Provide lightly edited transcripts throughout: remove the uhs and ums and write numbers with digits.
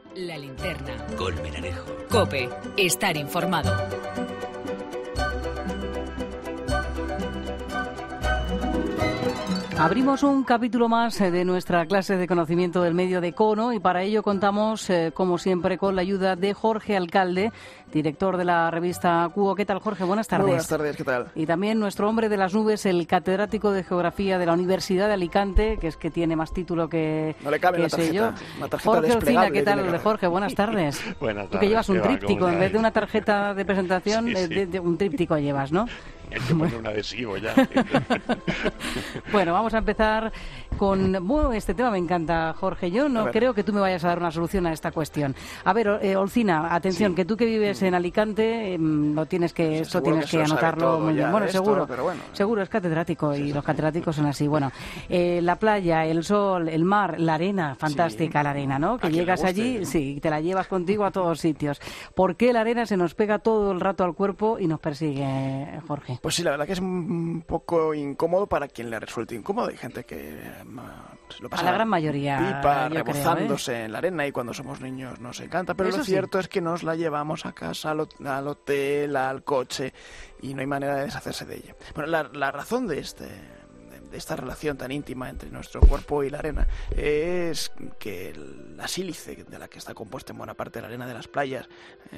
La Linterna. Colmenarejo. COPE. Estar informado. Abrimos un capítulo más de nuestra clase de conocimiento del medio de Cono y para ello contamos, como siempre, con la ayuda de Jorge Alcalde, director de la revista Cuo. ¿Qué tal, Jorge? Buenas tardes. Muy buenas tardes, ¿qué tal? Y también nuestro hombre de las nubes, el catedrático de Geografía de la Universidad de Alicante, que es que tiene más título que no le cabe que la sé yo. tarjeta Jorge Olcina, ¿qué tal, tiene Jorge? Buenas tardes. Buenas tardes. Tú que llevas un tríptico, en vez de una tarjeta de presentación, Sí. un tríptico llevas, ¿no? Hay que poner un adhesivo ya. Bueno, vamos a empezar con... Bueno, este tema me encanta, Jorge. Yo no creo que tú me vayas a dar una solución a esta cuestión. A ver, Olcina, atención, que tú que vives en Alicante, tienes que anotarlo muy bien. Bueno, esto, seguro, es catedrático y los catedráticos son así. Bueno, la playa, el sol, el mar, la arena, fantástica la arena, ¿no? Que llegas allí, y te la llevas contigo a todos sitios. ¿Por qué la arena se nos pega todo el rato al cuerpo y nos persigue, Jorge? Pues sí, la verdad que es un poco incómodo para quien le resulte incómodo. Hay gente que se lo pasa a la gran mayoría, pipa, yo rebozándose creo, en la arena, y cuando somos niños nos encanta, pero eso lo cierto es que nos la llevamos a casa, al hotel, al coche, y no hay manera de deshacerse de ella. Bueno, la razón de esta relación tan íntima entre nuestro cuerpo y la arena es que la sílice, de la que está compuesta en buena parte de la arena de las playas,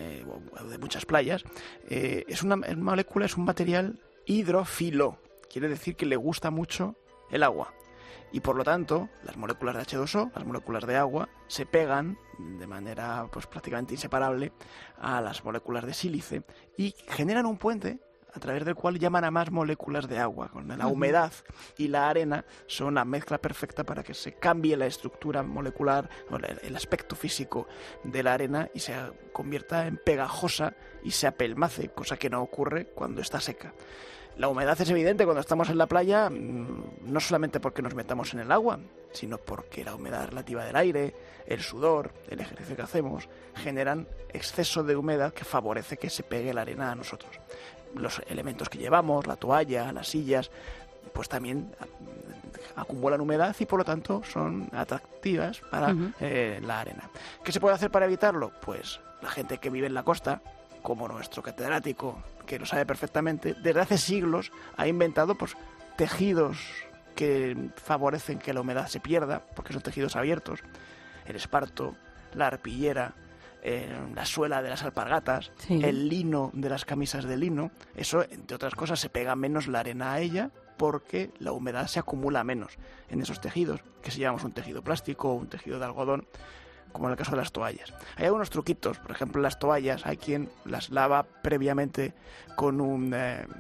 o de muchas playas, es una molécula, es un material hidrófilo. Quiere decir que le gusta mucho el agua. Y por lo tanto, las moléculas de H2O, las moléculas de agua, se pegan de manera prácticamente inseparable a las moléculas de sílice y generan un puente a través del cual llaman a más moléculas de agua. Con la humedad y la arena son la mezcla perfecta para que se cambie la estructura molecular, o el aspecto físico de la arena, y se convierta en pegajosa y se apelmace, cosa que no ocurre cuando está seca. La humedad es evidente cuando estamos en la playa, no solamente porque nos metamos en el agua, sino porque la humedad relativa del aire, el sudor, el ejercicio que hacemos, generan exceso de humedad que favorece que se pegue la arena a nosotros. Los elementos que llevamos, la toalla, las sillas, pues también acumulan humedad y por lo tanto son atractivas para la arena. ¿Qué se puede hacer para evitarlo? Pues la gente que vive en la costa, como nuestro catedrático, que lo sabe perfectamente, desde hace siglos ha inventado tejidos que favorecen que la humedad se pierda, porque son tejidos abiertos. El esparto, la arpillera, la suela de las alpargatas, el lino de las camisas de lino. Eso, entre otras cosas, se pega menos la arena a ella porque la humedad se acumula menos en esos tejidos, que si llevamos un tejido plástico o un tejido de algodón, como en el caso de las toallas. Hay algunos truquitos, por ejemplo, las toallas, hay quien las lava previamente con un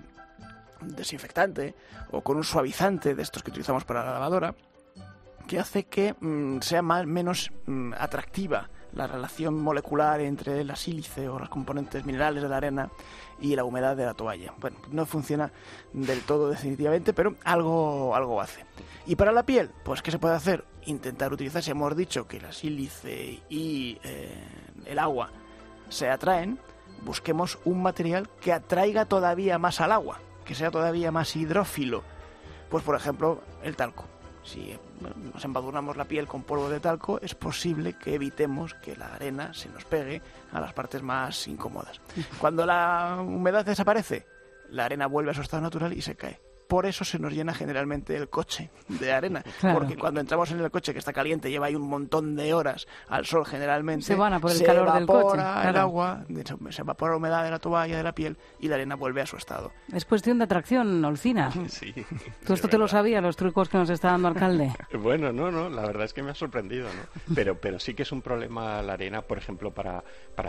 desinfectante o con un suavizante de estos que utilizamos para la lavadora, que hace que sea menos atractiva la relación molecular entre la sílice o los componentes minerales de la arena y la humedad de la toalla. Bueno, no funciona del todo definitivamente, pero algo hace. ¿Y para la piel? Pues ¿qué se puede hacer? Intentar utilizar, si hemos dicho que la sílice y el agua se atraen, busquemos un material que atraiga todavía más al agua, que sea todavía más hidrófilo. Pues por ejemplo, el talco. Si nos embadurnamos la piel con polvo de talco, es posible que evitemos que la arena se nos pegue a las partes más incómodas. Cuando la humedad desaparece, la arena vuelve a su estado natural y se cae. Por eso se nos llena generalmente el coche de arena. Claro. Porque cuando entramos en el coche, que está caliente, lleva ahí un montón de horas al sol generalmente, se van a por el calor del coche. Se evapora el agua, se evapora la humedad de la toalla, de la piel, y la arena vuelve a su estado. Es cuestión de atracción, Olcina. Sí. ¿Tú esto te lo sabías, los trucos que nos está dando alcalde? Bueno, no, la verdad es que me ha sorprendido, ¿no? Pero sí que es un problema la arena, por ejemplo, para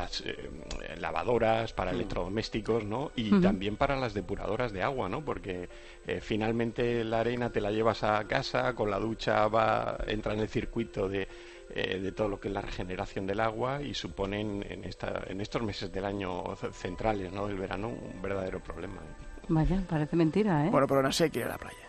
lavadoras, para electrodomésticos, ¿no? Y también para las depuradoras de agua, ¿no? Porque finalmente la arena te la llevas a casa, con la ducha entra en el circuito de todo lo que es la regeneración del agua y suponen en estos meses del año centrales, ¿no? del verano, un verdadero problema. Vaya, parece mentira, ¿eh? Bueno, pero aún así hay que ir a la playa.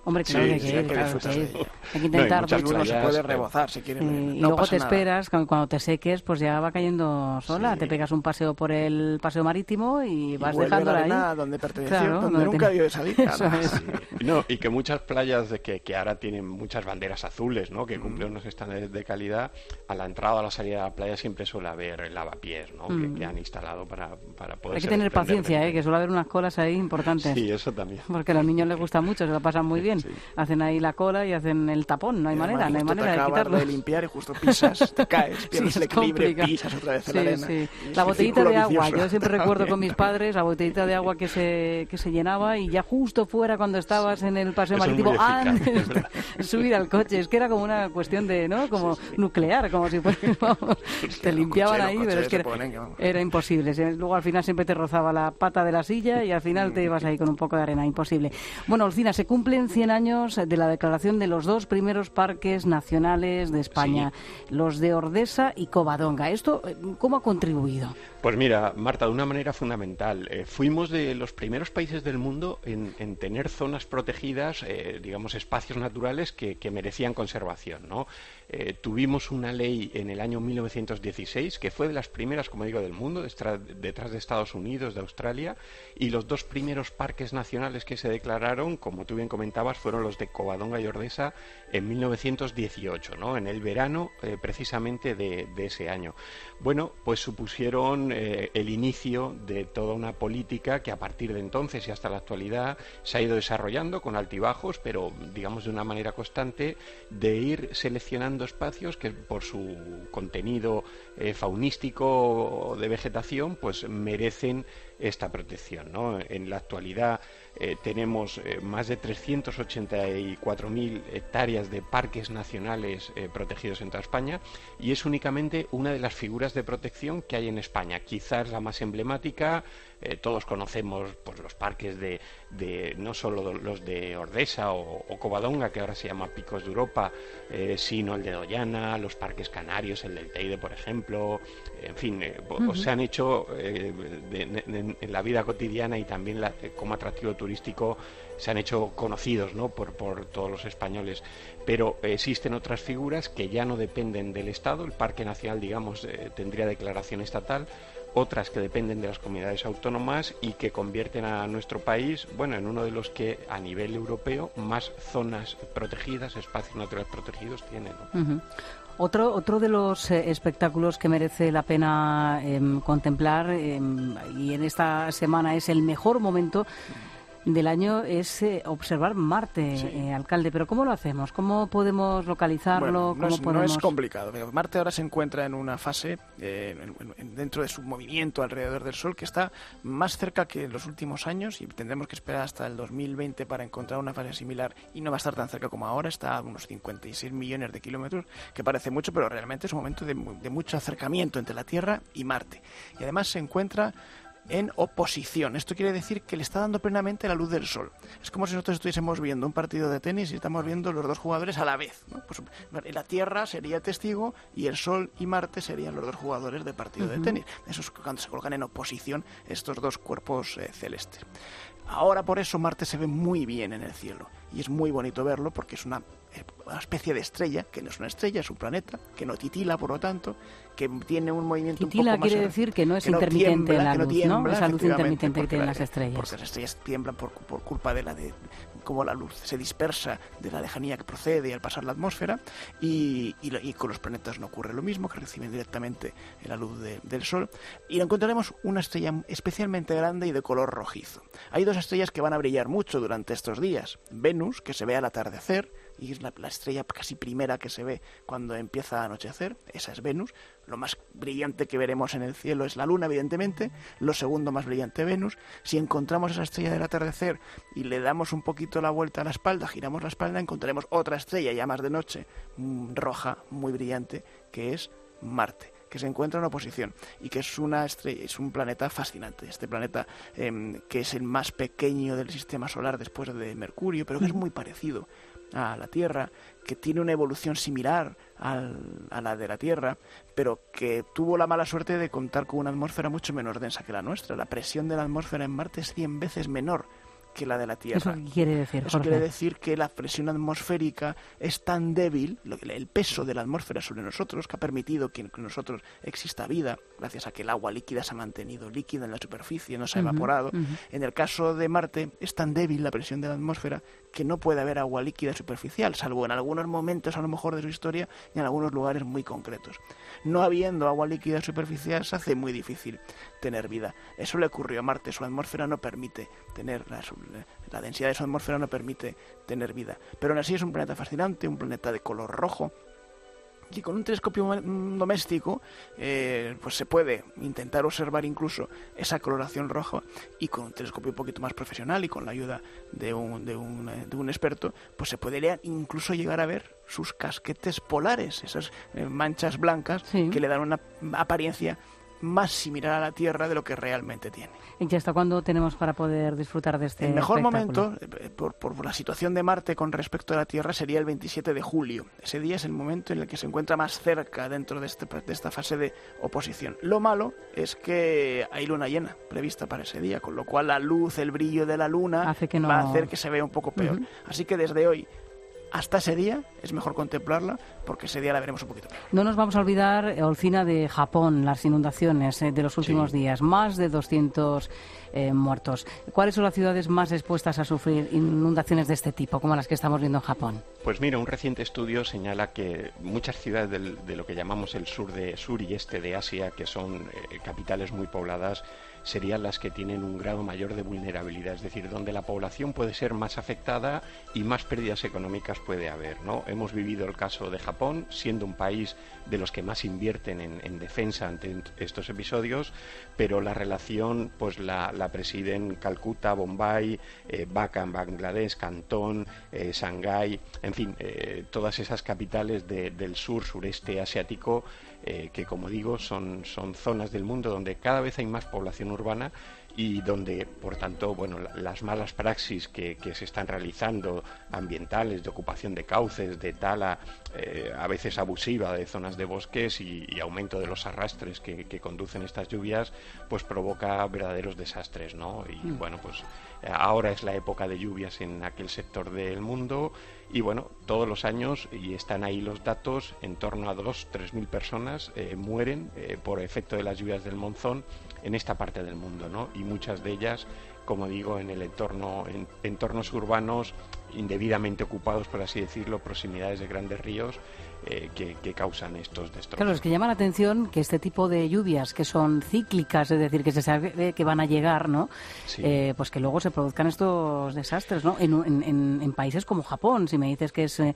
Hombre, claro que sí, hay hay que que disfrutar de ir. ella. Hay que intentar muchas duchar. Uno se playas, puede rebozar si quiere. Y no luego pasa te nada. esperas, cuando te seques, pues ya va cayendo sola. Sí. Te pegas un paseo por el paseo marítimo y vas vuelve dejándola la arena ahí. donde perteneció, Claro, donde nunca debió de salir. Eso Nada. es. Sí. No, y que muchas playas que ahora tienen muchas banderas azules, ¿no? Que cumplen unos estándares de calidad, a la entrada o a la salida de la playa siempre suele haber lavapiés, ¿no? Que han instalado para poder Hay que tener paciencia, que suele haber unas colas ahí importantes. Sí, eso también. Porque a los niños les gusta mucho, se lo pasan muy bien. Sí. Hacen ahí la cola y hacen el tapón, no hay Y además manera, no hay justo manera te de acabas quitarlo. de limpiar y justo pisas, te caes, pierdes Sí, el es equilibrio, complicado. pisas otra vez en Sí, la arena. sí. Y es La un botellita círculo de agua, vicioso. yo siempre recuerdo con mis padres la botellita de agua que se llenaba y ya justo fuera cuando estabas en el paseo Eso es marítimo muy eficaz, antes es verdad. de subir al coche. Es que era como una cuestión de, ¿no? Como nuclear, como si fuera, vamos, te limpiaban los ahí, coches pero es que se ponen que, vamos. era imposible. Luego al final siempre te rozaba la pata de la silla y al final te ibas ahí con un poco de arena, imposible. Bueno, Olcina, se cumplen 100 años de la declaración de los dos primeros parques nacionales de España, los de Ordesa y Covadonga. ¿Esto cómo ha contribuido? Pues mira, Marta, de una manera fundamental. Fuimos de los primeros países del mundo en tener zonas protegidas, digamos, espacios naturales que merecían conservación, ¿no? Tuvimos una ley en el año 1916, que fue de las primeras, como digo, del mundo, detrás de Estados Unidos, de Australia, y los dos primeros parques nacionales que se declararon, como tú bien comentabas, fueron los de Covadonga y Ordesa en 1918, ¿no? En el verano precisamente de ese año. Bueno, pues supusieron el inicio de toda una política que a partir de entonces y hasta la actualidad se ha ido desarrollando con altibajos, pero digamos de una manera constante, de ir seleccionando espacios que por su contenido faunístico o de vegetación pues merecen esta protección, ¿no? En la actualidad tenemos más de 384.000 hectáreas de parques nacionales protegidos en toda España, y es únicamente una de las figuras de protección que hay en España. Quizás la más emblemática. Todos conocemos pues los parques de no solo los de Ordesa o Covadonga, que ahora se llama Picos de Europa, sino el de Doñana, los parques canarios, el del Teide, por ejemplo. En fin, se han hecho en la vida cotidiana y también como atractivo turístico se han hecho conocidos, ¿no? por todos los españoles. Pero existen otras figuras que ya no dependen del Estado. El Parque Nacional, digamos, tendría declaración estatal. Otras que dependen de las comunidades autónomas y que convierten a nuestro país, bueno, en uno de los que a nivel europeo más zonas protegidas, espacios naturales protegidos tiene, ¿no? Otro de los espectáculos que merece la pena contemplar y en esta semana es el mejor momento del año es observar Marte, Sí. alcalde. Pero ¿cómo lo hacemos? ¿Cómo podemos localizarlo? Bueno, ¿Cómo no es podemos...? complicado. Marte ahora se encuentra en una fase, dentro de su movimiento alrededor del Sol, que está más cerca que en los últimos años, y tendremos que esperar hasta el 2020 para encontrar una fase similar, y no va a estar tan cerca como ahora. Está a unos 56 millones de kilómetros, que parece mucho, pero realmente es un momento de mucho acercamiento entre la Tierra y Marte. Y además se encuentra en oposición. Esto quiere decir que le está dando plenamente la luz del sol. Es como si nosotros estuviésemos viendo un partido de tenis y estamos viendo los dos jugadores a la vez, ¿no? Pues la Tierra sería testigo y el Sol y Marte serían los dos jugadores de partido de tenis. Eso es cuando se colocan en oposición estos dos cuerpos celestes. Ahora por eso Marte se ve muy bien en el cielo y es muy bonito verlo porque es una especie de estrella, que no es una estrella, es un planeta, que no titila, por lo tanto, que tiene un movimiento Titila un poco más... quiere decir que no es que no intermitente tiembla, la que no luz, tiembla, ¿no? Esa luz efectivamente, intermitente que porque tienen las estrellas. Porque las estrellas tiemblan por culpa de cómo la luz se dispersa de la lejanía que procede al pasar la atmósfera, y con los planetas no ocurre lo mismo, que reciben directamente la luz del Sol, y encontraremos una estrella especialmente grande y de color rojizo. Hay dos estrellas que van a brillar mucho durante estos días. Venus, que se ve al atardecer, y es la estrella casi primera que se ve cuando empieza a anochecer. Esa es Venus. Lo más brillante que veremos en el cielo es la Luna, evidentemente. Lo segundo más brillante, Venus. Si encontramos esa estrella del atardecer y le damos un poquito la vuelta a la espalda, giramos la espalda, encontraremos otra estrella ya más de noche, roja, muy brillante, que es Marte, que se encuentra en oposición y que es una estrella, es un planeta fascinante. Este planeta que es el más pequeño del sistema solar después de Mercurio, pero que es muy parecido a la Tierra, que tiene una evolución similar a la de la Tierra, pero que tuvo la mala suerte de contar con una atmósfera mucho menos densa que la nuestra. La presión de la atmósfera en Marte es 100 veces menor que la de la Tierra. ¿Eso qué quiere decir, Eso Jorge? quiere decir que la presión atmosférica es tan débil, el peso de la atmósfera sobre nosotros, que ha permitido que en nosotros exista vida, gracias a que el agua líquida se ha mantenido líquida en la superficie, no se ha evaporado. En el caso de Marte es tan débil la presión de la atmósfera que no puede haber agua líquida superficial, salvo en algunos momentos a lo mejor de su historia y en algunos lugares muy concretos. No habiendo agua líquida superficial se hace muy difícil tener vida. Eso le ocurrió a Marte, su atmósfera no permite tener, la densidad de su atmósfera no permite tener vida. Pero aún así es un planeta fascinante, un planeta de color rojo, y con un telescopio doméstico pues se puede intentar observar incluso esa coloración roja, y con un telescopio un poquito más profesional y con la ayuda de un experto, pues se puede incluso llegar a ver sus casquetes polares, esas manchas blancas que le dan una apariencia más similar a la Tierra de lo que realmente tiene. ¿Y hasta cuándo tenemos para poder disfrutar de este El mejor espectáculo? momento, por la situación de Marte con respecto a la Tierra, sería el 27 de julio. Ese día es el momento en el que se encuentra más cerca dentro de esta fase de oposición. Lo malo es que hay luna llena prevista para ese día, con lo cual la luz, el brillo de la luna va a hacer que se vea un poco peor. Así que desde hoy hasta ese día es mejor contemplarla, porque ese día la veremos un poquito peor. No nos vamos a olvidar, Olcina, de Japón, las inundaciones de los últimos días. Más de 200 muertos. ¿Cuáles son las ciudades más expuestas a sufrir inundaciones de este tipo, como las que estamos viendo en Japón? Pues mira, un reciente estudio señala que muchas ciudades de lo que llamamos el sur y este de Asia, que son capitales muy pobladas, serían las que tienen un grado mayor de vulnerabilidad, es decir, donde la población puede ser más afectada y más pérdidas económicas puede haber, ¿no? Hemos vivido el caso de Japón, siendo un país de los que más invierten en defensa ante estos episodios, pero la relación pues la presiden Calcuta, Bombay, Dhaka en Bangladesh, Cantón, Shanghái, en fin, todas esas capitales del sureste asiático, que como digo son zonas del mundo donde cada vez hay más población urbana y donde, por tanto, bueno, las malas praxis que se están realizando, ambientales, de ocupación de cauces, de tala, a veces abusiva de zonas de bosques y aumento de los arrastres que conducen estas lluvias, pues provoca verdaderos desastres, ¿no? Y bueno, pues ahora es la época de lluvias en aquel sector del mundo y bueno, todos los años, y están ahí los datos, en torno a 2.000-3.000 personas mueren por efecto de las lluvias del monzón en esta parte del mundo, ¿no? Y muchas de ellas, como digo, en entornos urbanos indebidamente ocupados, por así decirlo, proximidades de grandes ríos que causan estos destrozos. Claro, es que llama la atención que este tipo de lluvias que son cíclicas, es decir, que se sabe que van a llegar, ¿no? Sí. Pues que luego se produzcan estos desastres, ¿no? En países como Japón, si me dices que es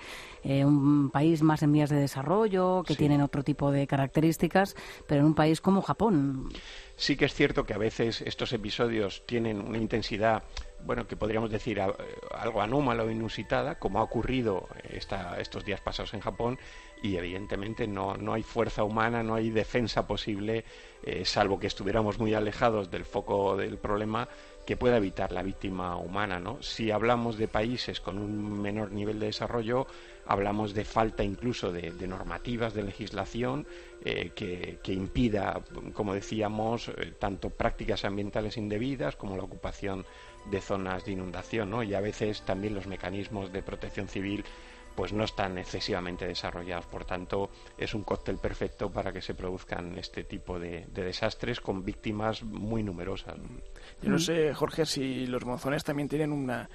un país más en vías de desarrollo, que tienen otro tipo de características, pero en un país como Japón. Sí que es cierto que a veces estos episodios tienen una intensidad, bueno, que podríamos decir algo anómala o inusitada, como ha ocurrido estos días pasados en Japón, y evidentemente no hay fuerza humana, no hay defensa posible, salvo que estuviéramos muy alejados del foco del problema, que pueda evitar la víctima humana, ¿no? Si hablamos de países con un menor nivel de desarrollo, hablamos de falta incluso de normativas, de legislación que impida, como decíamos, tanto prácticas ambientales indebidas como la ocupación de zonas de inundación, ¿no? Y a veces también los mecanismos de protección civil pues no están excesivamente desarrollados. Por tanto, es un cóctel perfecto para que se produzcan este tipo de desastres con víctimas muy numerosas. Yo no sé, Jorge, si los monzones también tienen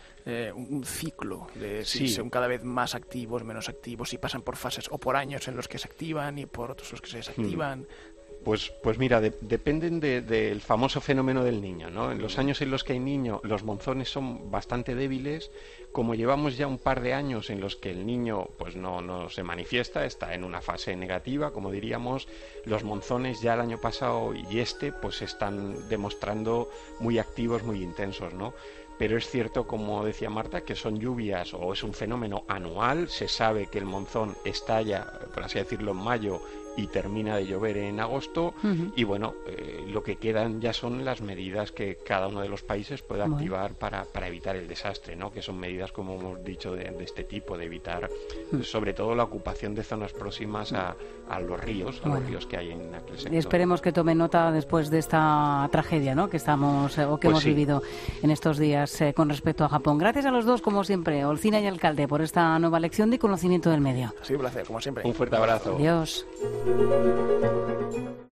un ciclo de si son cada vez más activos, menos activos, si pasan por fases o por años en los que se activan y por otros los que se desactivan. Pues mira, dependen del famoso fenómeno del niño, ¿no? En los años en los que hay niño, los monzones son bastante débiles. Como llevamos ya un par de años en los que el niño pues no se manifiesta, está en una fase negativa, como diríamos, los monzones ya el año pasado y pues se están demostrando muy activos, muy intensos, ¿no? Pero es cierto, como decía Marta, que son lluvias o es un fenómeno anual. Se sabe que el monzón estalla, por así decirlo, en mayo y termina de llover en agosto. Y bueno, lo que quedan ya son las medidas que cada uno de los países puede activar para evitar el desastre, ¿no? Que son medidas, como hemos dicho, de este tipo, de evitar sobre todo la ocupación de zonas próximas a los ríos, los ríos que hay en aquel sector. Y esperemos que tome nota después de esta tragedia, ¿no? Que estamos hemos vivido en estos días con respecto a Japón. Gracias a los dos, como siempre, Olcina y Alcalde, por esta nueva lección de conocimiento del medio. Ha sido un placer, como siempre. Un fuerte abrazo. Adiós.